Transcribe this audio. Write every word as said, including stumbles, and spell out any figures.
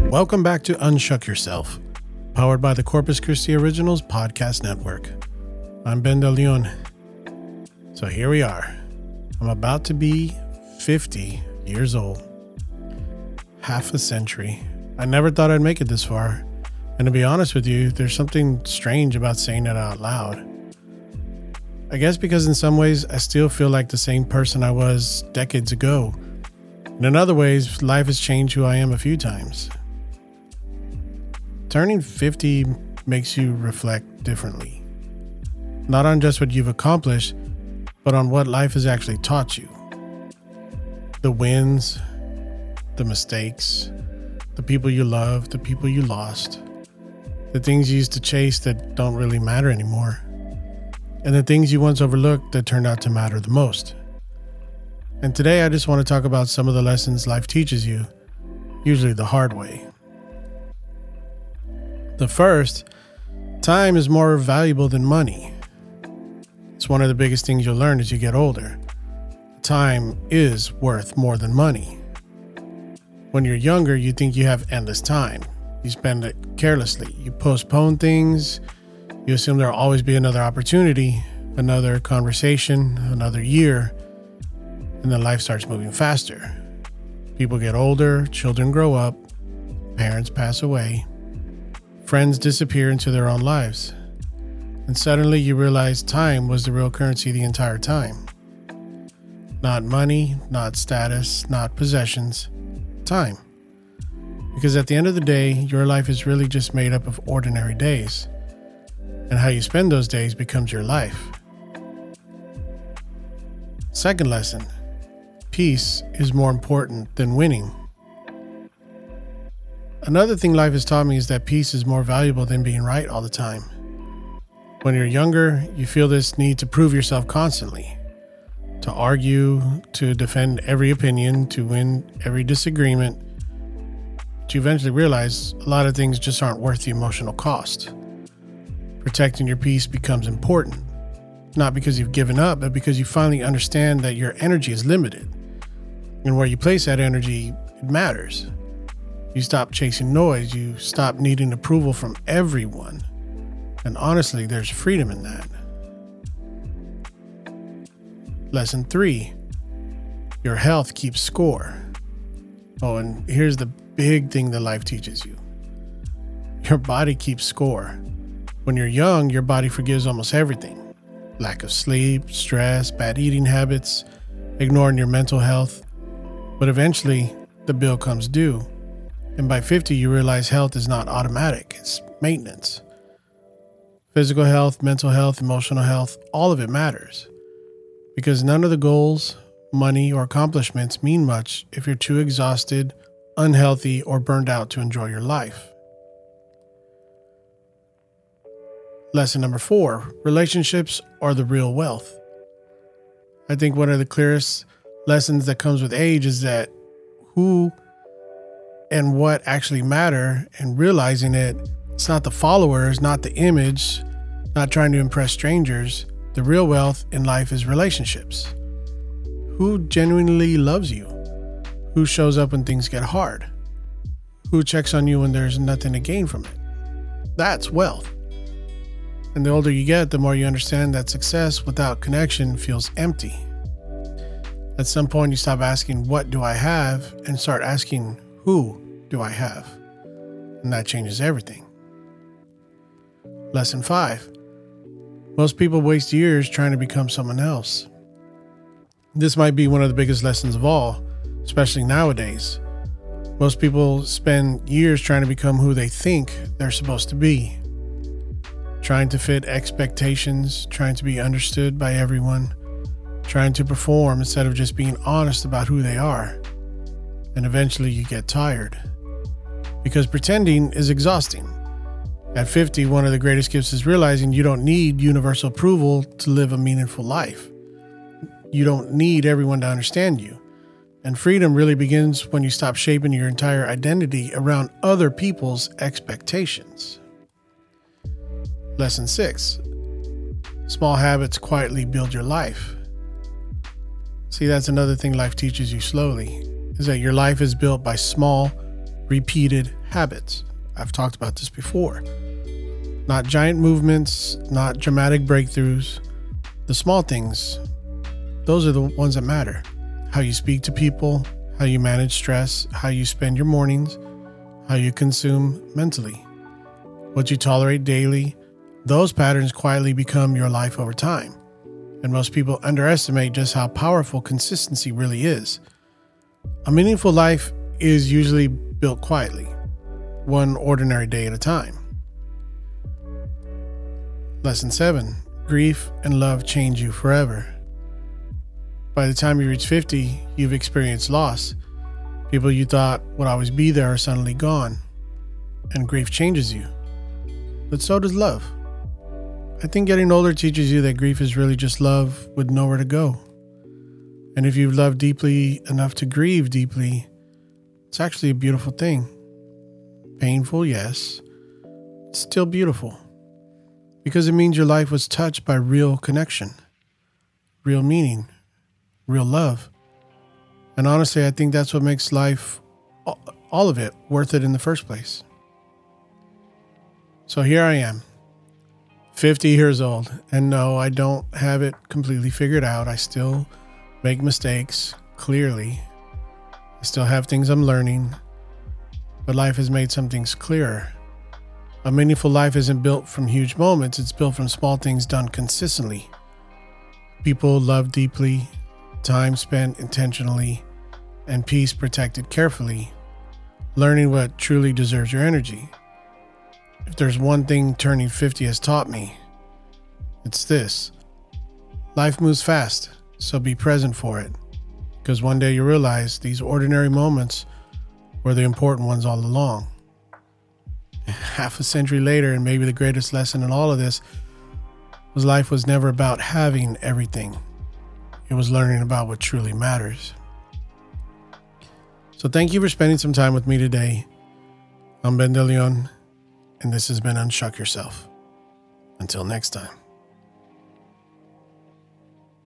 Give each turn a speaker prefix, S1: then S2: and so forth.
S1: Welcome back to Unshuck Yourself, powered by the Corpus Christi Originals Podcast Network. I'm Ben De Leon. So here we are. I'm about to be fifty years old. Half a century. I never thought I'd make it this far. And to be honest with you, there's something strange about saying it out loud. I guess because in some ways, I still feel like the same person I was decades ago. And in other ways, life has changed who I am a few times. Turning fifty makes you reflect differently. Not on just what you've accomplished, but on what life has actually taught you. The wins, the mistakes, the people you loved, the people you lost, the things you used to chase that don't really matter anymore, and the things you once overlooked that turned out to matter the most. And today I just want to talk about some of the lessons life teaches you, usually the hard way. The first, time is more valuable than money. It's one of the biggest things you'll learn as you get older. Time is worth more than money. When you're younger, you think you have endless time. You spend it carelessly. You postpone things. You assume there'll always be another opportunity, another conversation, another year, and then life starts moving faster. People get older, children grow up, parents pass away, friends disappear into their own lives, and suddenly you realize time was the real currency the entire time. Not money, not status, not possessions, time. Because at the end of the day, your life is really just made up of ordinary days, and how you spend those days becomes your life. Second lesson, peace is more important than winning. Another thing life has taught me is that peace is more valuable than being right all the time. When you're younger, you feel this need to prove yourself constantly, to argue, to defend every opinion, to win every disagreement. But you eventually realize a lot of things just aren't worth the emotional cost. Protecting your peace becomes important, not because you've given up, but because you finally understand that your energy is limited. And where you place that energy, it matters. You stop chasing noise. You stop needing approval from everyone. And honestly, there's freedom in that. Lesson three, your health keeps score. Oh, and here's the big thing that life teaches you. Your body keeps score. When you're young, your body forgives almost everything. Lack of sleep, stress, bad eating habits, ignoring your mental health. But eventually, the bill comes due. And by fifty, you realize health is not automatic. It's maintenance. Physical health, mental health, emotional health, all of it matters. Because none of the goals, money, or accomplishments mean much if you're too exhausted, unhealthy, or burned out to enjoy your life. Lesson number four, relationships are the real wealth. I think one of the clearest lessons that comes with age is that who and what actually matter, and realizing it, it's not the followers, not the image, not trying to impress strangers. The real wealth in life is relationships. Who genuinely loves you? Who shows up when things get hard? Who checks on you when there's nothing to gain from it? That's wealth. And the older you get, the more you understand that success without connection feels empty. At some point, you stop asking, what do I have? And start asking, who do I have? And that changes everything. Lesson five. Most people waste years trying to become someone else. This might be one of the biggest lessons of all, especially nowadays. Most people spend years trying to become who they think they're supposed to be. Trying to fit expectations, trying to be understood by everyone, trying to perform instead of just being honest about who they are. And eventually you get tired. Because pretending is exhausting. At fifty, one of the greatest gifts is realizing you don't need universal approval to live a meaningful life. You don't need everyone to understand you. And freedom really begins when you stop shaping your entire identity around other people's expectations. Lesson six. Small habits quietly build your life. See, that's another thing life teaches you slowly, is that your life is built by small, repeated habits. I've talked about this before. Not giant movements, not dramatic breakthroughs. The small things, those are the ones that matter. How you speak to people, how you manage stress, how you spend your mornings, how you consume mentally, what you tolerate daily. Those patterns quietly become your life over time. And most people underestimate just how powerful consistency really is. A meaningful life is usually built quietly, one ordinary day at a time. Lesson seven, grief and love change you forever. By the time you reach fifty, you've experienced loss. People you thought would always be there are suddenly gone. And grief changes you. But so does love. I think getting older teaches you that grief is really just love with nowhere to go. And if you've loved deeply enough to grieve deeply, it's actually a beautiful thing. Painful, yes. It's still beautiful. Because it means your life was touched by real connection, real meaning, real love. And honestly, I think that's what makes life, all of it, worth it in the first place. So here I am, fifty years old. And no, I don't have it completely figured out. I still make mistakes, clearly. I still have things I'm learning. But life has made some things clearer. A meaningful life isn't built from huge moments. It's built from small things done consistently. People loved deeply, time spent intentionally, and peace protected carefully, learning what truly deserves your energy. If there's one thing turning fifty has taught me, it's this. Life moves fast, so be present for it. Because one day you realize these ordinary moments were the important ones all along. Half a century later, and maybe the greatest lesson in all of this, was life was never about having everything. It was learning about what truly matters. So thank you for spending some time with me today. I'm Ben De Leon, and this has been Unshuck Yourself. Until next time.